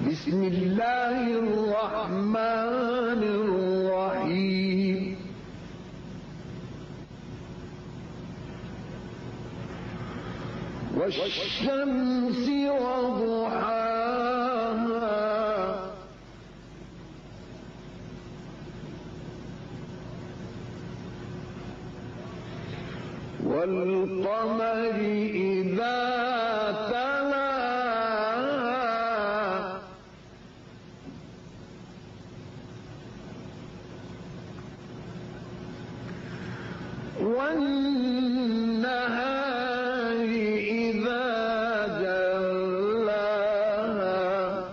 بسم الله الرحمن الرحيم والشمس وضحاها والقمر إذا تلاها والنهار إذا جلاها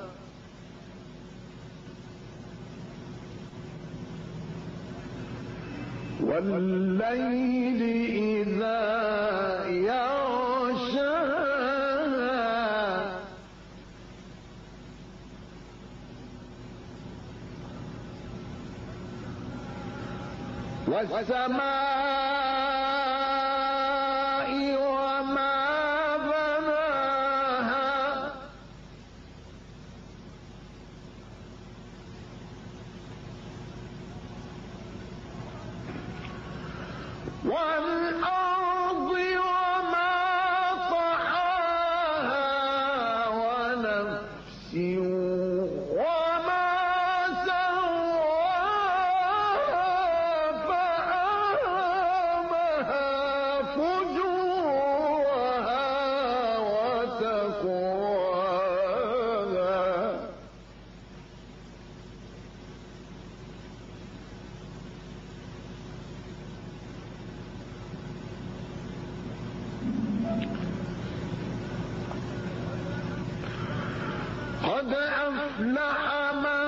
والليل إذا يغشاها والسماء وما بناها والأرض وما طحاها ونفس وما سواها فألهمها فجورها وتقواها قد أفلح من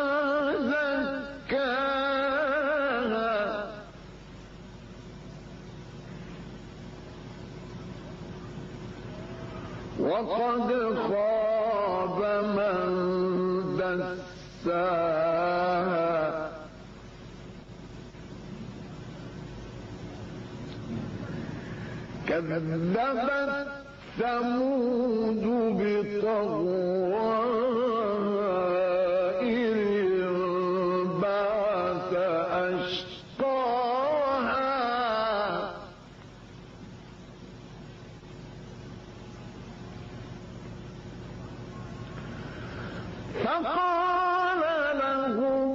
زكاها وقد خاب من دساها كذبت ثمود بطغواها إذ انبعث أشقاها فقال لهم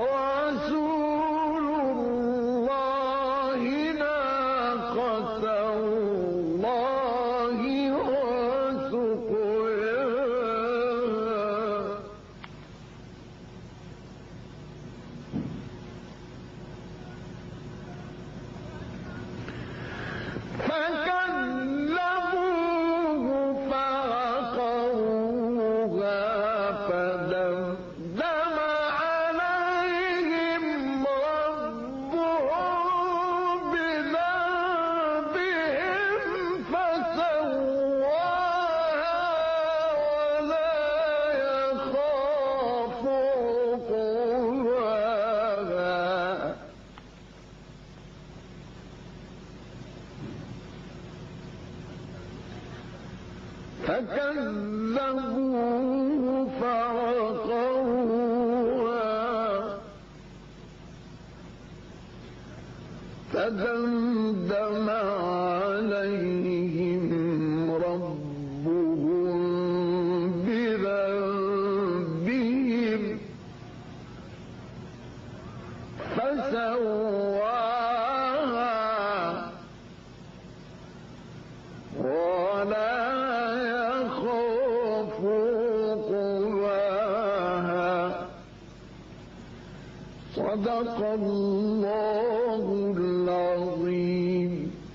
رسول الله ناقة الله وسقياها فكذبوه فعقروها فدمدم عليهم ربهم بذنبهم فسواها ولا يخاف عقباها فكذبوه فعقروها فدمدم عليهم ربهم بذنبهم فسواها ولا يخاف عقباها صدق الله العظيم.